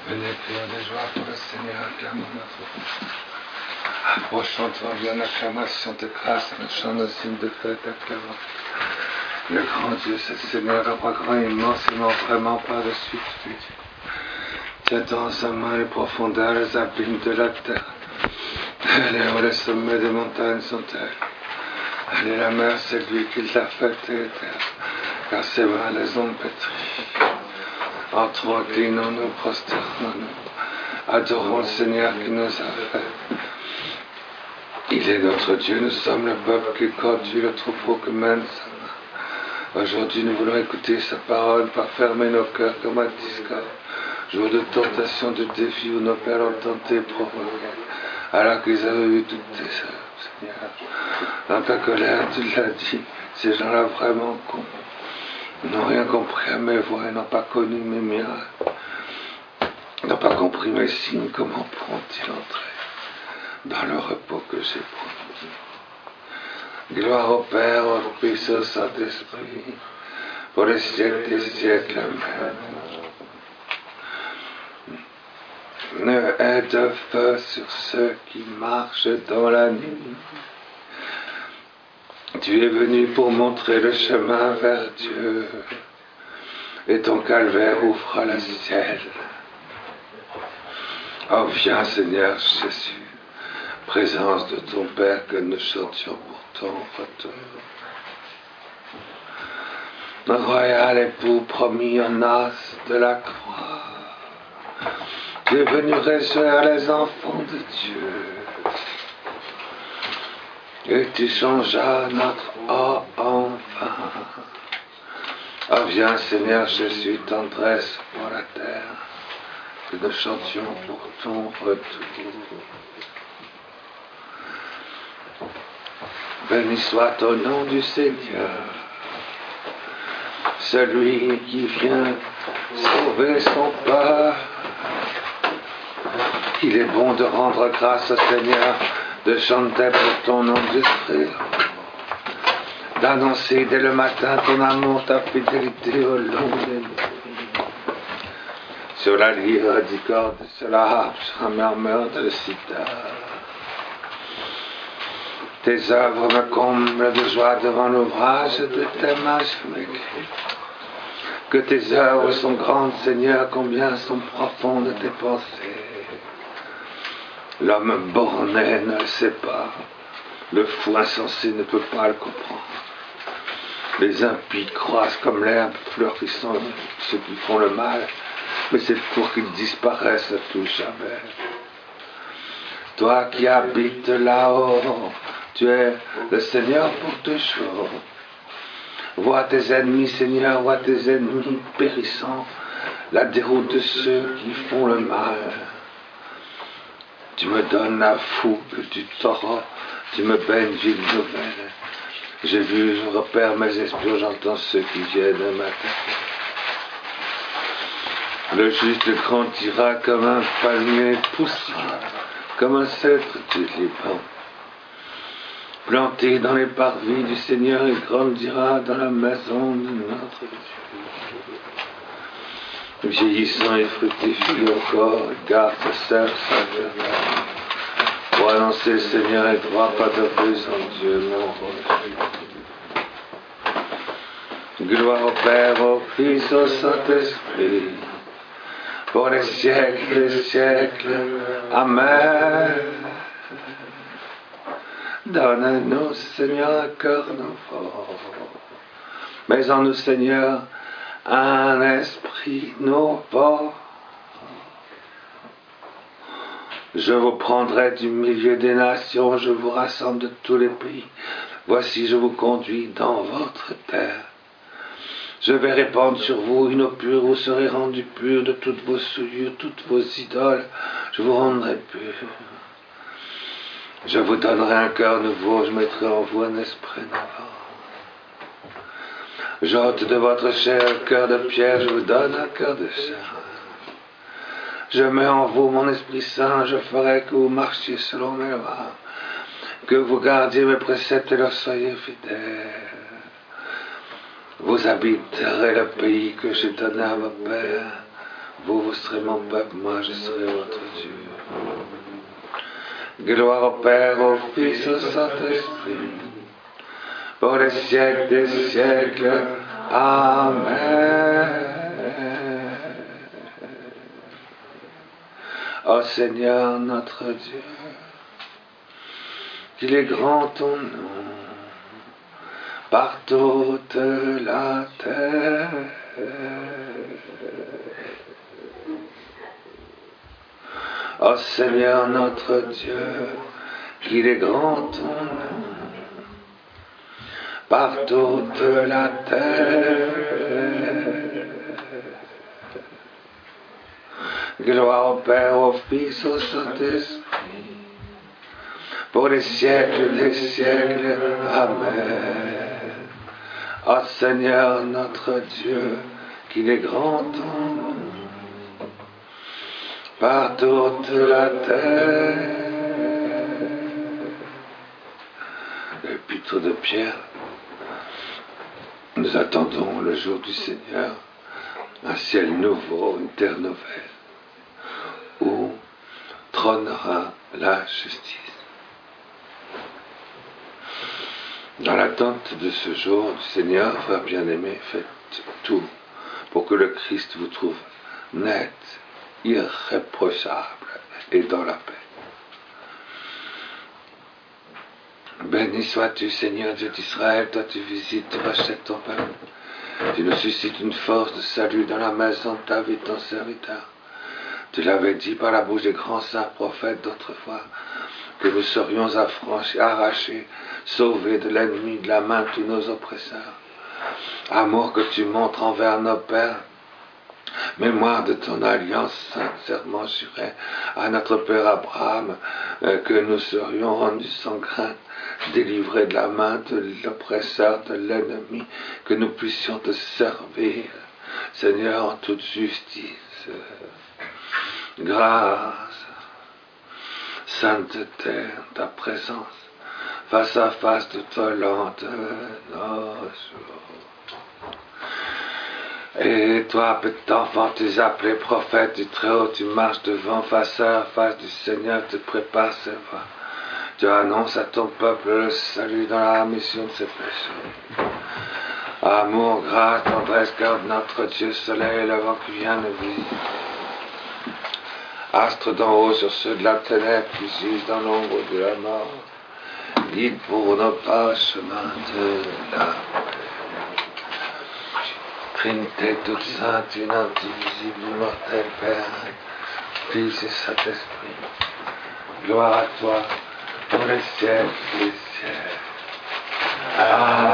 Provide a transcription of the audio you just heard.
Venez prions de joie pour le Seigneur, acclamons notre Dieu. Approchons-toi, bien l'acclamation de grâce, le chant de signe de fête, acclamons. Le grand Dieu, c'est le Seigneur, le roi grand, immensément, vraiment par-dessus tout Dieu. Tient dans sa main les profondeurs, les abîmes de la terre. Elle est où les sommets des montagnes sont-elles. Elle est la mer, c'est lui qui l'a faite et terre, car ses mains les ont pétries. Entrons, inclinons-nous, prosternons-nous, adorons le Seigneur qui nous a fait. Il est notre Dieu, nous sommes le peuple qui conduit le troupeau que mène sa main. Aujourd'hui, nous voulons écouter sa parole, pas fermer nos cœurs comme à discorde. Jour de tentation, de défi où nos pères ont tenté et provoqué, alors qu'ils avaient vu toutes tes œuvres, Seigneur. Dans ta colère, tu l'as dit, ces gens-là vraiment cons. Ils n'ont rien compris à mes voix, ils n'ont pas connu mes miracles, ils n'ont pas compris mes signes. Comment pourront-ils entrer dans le repos que j'ai promis? Gloire au Père, au Fils, au Saint-Esprit, pour les siècles des siècles. Amen. Ne aie de feu sur ceux qui marchent dans la nuit. Tu es venu pour montrer le chemin vers Dieu, et ton calvaire ouvre le ciel. Oh, viens Seigneur Jésus, présence de ton Père, que nous chantions pour ton retour. Notre royal époux promis en as de la croix, tu es venu réjouir les enfants de Dieu. Et tu changeas notre enfin. Oh, viens Seigneur Jésus, tendresse pour la terre, que nous chantions pour ton retour. Béni soit au nom du Seigneur, celui qui vient sauver son peuple. Il est bon de rendre grâce au Seigneur, de chanter pour ton nom d'esprit, d'annoncer dès le matin ton amour, ta fidélité au long des nuits. Sur la lyre du corde, sur la harpe, sur un murmure de sitar. Tes œuvres me comblent de joie devant l'ouvrage de tes mains, je m'écris. Que tes œuvres sont grandes, Seigneur, combien sont profondes tes pensées. L'homme borné ne le sait pas, le fou insensé ne peut pas le comprendre. Les impies croissent comme l'herbe fleurissant, ceux qui font le mal, mais c'est pour qu'ils disparaissent à tout jamais. Toi qui habites là-haut, tu es le Seigneur pour toujours. Vois tes ennemis, Seigneur, vois tes ennemis périssant, la déroute de ceux qui font le mal. Tu me donnes la fougue du torrent, tu me baignes d'une nouvelle. J'ai vu, je repère mes espions, j'entends ceux qui viennent m'attaquer. Le juste grandira comme un palmier poussé, comme un cèdre du Liban. Planté dans les parvis du Seigneur, il grandira dans la maison de notre Dieu. Vieillissant et fructifie encore, garde sa sœur, sa vertu. Pour annoncer le Seigneur est droit, pas de plus en Dieu, mon rocher. Gloire au Père, au Fils, au Saint-Esprit, pour les siècles des siècles. Amen. Donne-nous, Seigneur, un cœur nouveau. Mais en nous, Seigneur, un esprit nouveau. Je vous prendrai du milieu des nations, je vous rassemble de tous les pays. Voici, je vous conduis dans votre terre. Je vais répandre sur vous une eau pure, vous serez rendus purs de toutes vos souillures, toutes vos idoles, je vous rendrai purs. Je vous donnerai un cœur nouveau, je mettrai en vous un esprit nouveau. J'ôte de votre chair un cœur de pierre, je vous donne un cœur de chair. Je mets en vous mon Esprit Saint, je ferai que vous marchiez selon mes lois, que vous gardiez mes préceptes et leur soyez fidèles. Vous habiterez le pays que j'ai donné à vos pères. Vous serez mon peuple, moi je serai votre Dieu. Gloire au Père, au Fils, au Saint-Esprit, pour les siècles des siècles. Amen. Ô Seigneur notre Dieu, qu'il est grand ton nom par toute la terre. Ô Seigneur notre Dieu, qu'il est grand ton nom par toute la terre. Gloire au Père, au Fils, au Saint-Esprit, pour les siècles des siècles. Amen. Ô Seigneur notre Dieu, qu'il est grand ton nom par toute la terre. L'épître de Pierre, nous attendons le jour du Seigneur, un ciel nouveau, une terre nouvelle, où trônera la justice. Dans l'attente de ce jour du Seigneur, frères bien-aimés, faites tout pour que le Christ vous trouve net, irréprochable et dans la paix. Béni sois-tu, Seigneur Dieu d'Israël, toi tu visites, tu rachètes ton peuple. Tu nous suscites une force de salut dans la maison de ta vie, ton serviteur. Tu l'avais dit par la bouche des grands saints prophètes d'autrefois, que nous serions affranchis, arrachés, sauvés de l'ennemi, de la main de tous nos oppresseurs. Amour que tu montres envers nos pères, mémoire de ton alliance sincèrement jurée à notre Père Abraham, que nous serions rendus sans crainte, délivrés de la main de l'oppresseur, de l'ennemi, que nous puissions te servir, Seigneur, en toute justice, grâce, sainteté, ta présence, face à face de toi, lente nos jours. Et toi, petit enfant, tu es appelé prophète du Très-Haut, tu marches devant, face à face du Seigneur, tu prépares ses voies. Tu annonces à ton peuple le salut dans la rémission de ses péchés. Amour, grâce, tendresse, garde notre Dieu, soleil, le vent qui vient nous visiter. Astre d'en haut sur ceux de la ténèbre qui gisent dans l'ombre de la mort. Guide pour nos pas, chemin de la Trinité toute sainte, une indivisible, immortelle Père, Fils et Saint-Esprit. Gloire à toi pour les siècles des siècles. Amen.